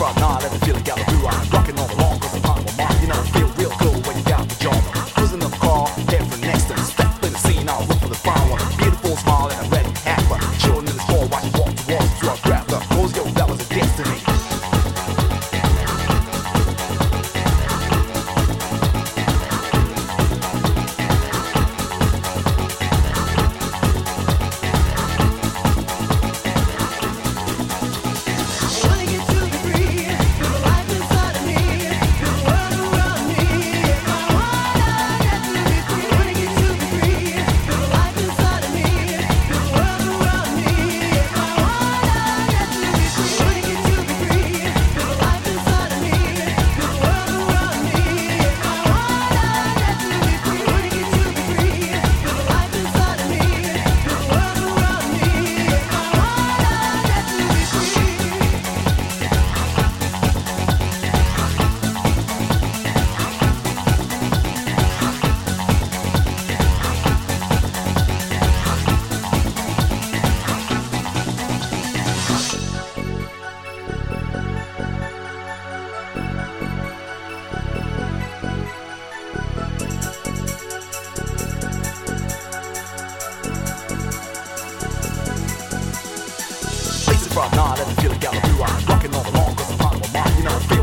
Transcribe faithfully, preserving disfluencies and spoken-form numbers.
Friday night, let me feel it, got the blue eye. Rocking all along, cause I'm on my mind. You know, feel real good when you got the job. Cruising in the car, head for next to step in the scene, I'll look for the fine one. Beautiful smile and a ready hat, but chilling in the store, watching walk towards the I grab the clothes, yo, that was a destiny. Friday night, let me feel it, got the blue eye. Rocking all along, cause I'm on my mind. You know,